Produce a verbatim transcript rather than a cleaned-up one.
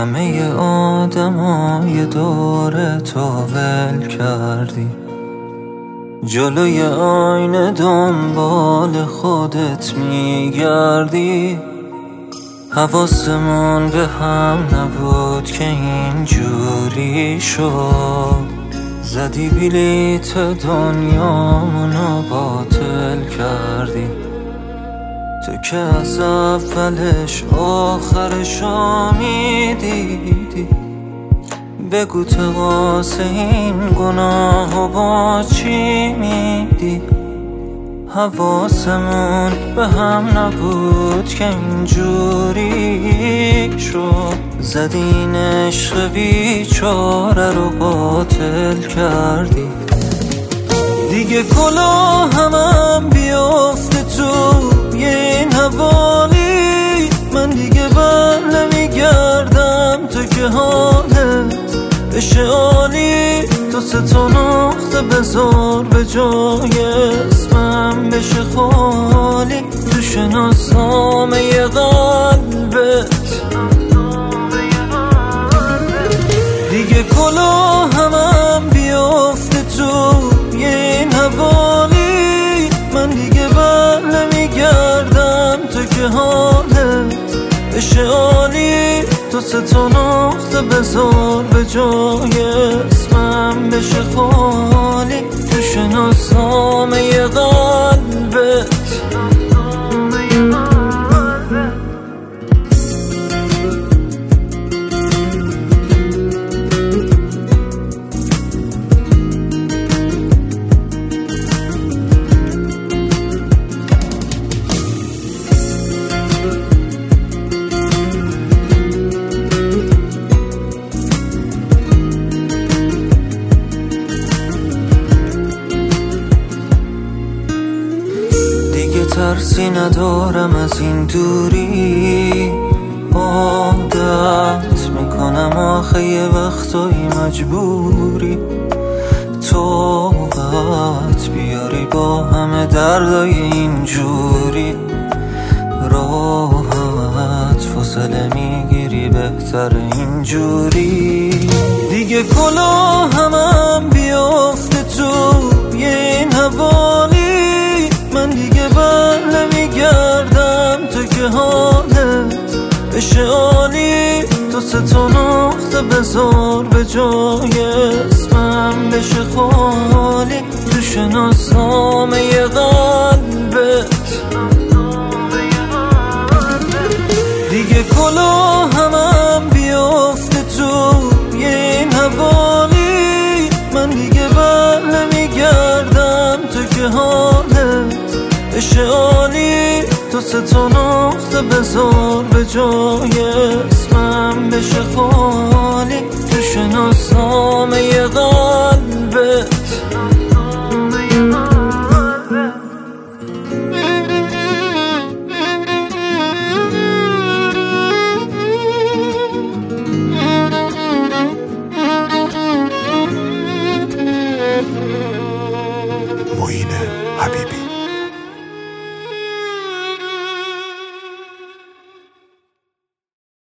همه آدمای دور تو ول کردی، جلوی آینه دنبال خودت میگردی. حواسمون به هم نبود که اینجوری شد، زدی بلیت دنیامونو باطل کردی. تو که از اولش آخرشو میدیدی، بگو تقاس این گناهو با چی میدی؟ حواسمون به هم نبود که اینجوری شد، زدین عشق بیچاره رو باطل کردی. دیگه کلاه همم بیافته تو این حوالی، من دیگه بر نمیگردم تو که حالت بشه عالی. تو سه تا نقطه بذار به جای اسمم بشه خالی، تو شناسنامه قلبت. دیگه کلاه همم بیافته تو این حوالی، من دیگه بر نمیگردم تو که حالت بشه عالی. تو سه تا نقطه بذار به جای اسمم بشه خالی، تو شناسنامه قلبت. ترسی ندارم از این دوری، عادت میکنم آخه یه وقتایی مجبوری توبت بیاری با همه دردای اینجوری. راحت فاصله میگیری بهتر اینجوری. دیگه کلاه همم بیافته تو این حوالی، من دیگه بر نمیگردم تو که حالت بشه عالی. تو سه تا نقطه بذار به جای اسمم بشه خالی، تو شناسنامه قلبت. دیگه کلاه همم بیافته تو این حوالی، من دیگه بر نمیگردم تو که حالت بشه عالی. تو سه تا نقطه بذار به جای اسمم بشه خالی.